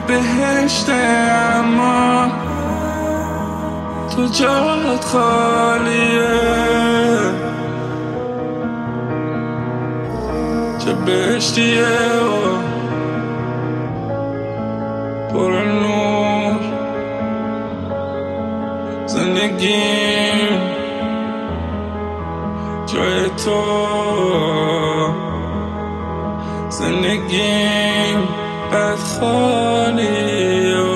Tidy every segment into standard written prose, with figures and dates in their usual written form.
بهشته اما تو جات خالیه. چه بهشتیه و پر نور زندگیم جای تو. زندگیم بد خالی و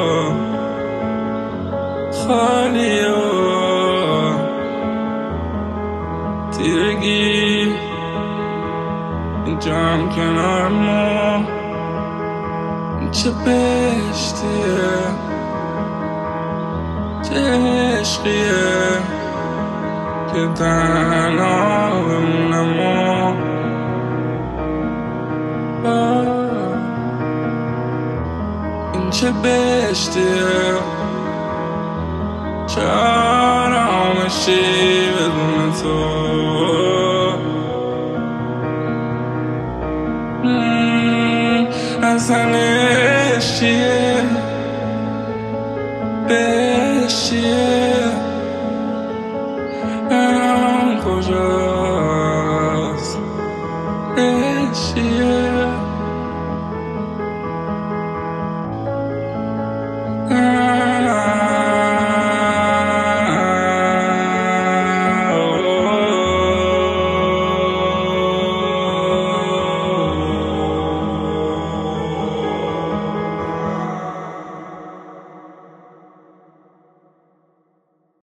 خالی و تیرگی اینجام کنار ما. چه بهشتیه چه عشقیه که تنها بمونم و این چه بهشتیه چه آرامشی بدون تو. اصلا عشق چیه بهشت چیه کجاست عشق چیه.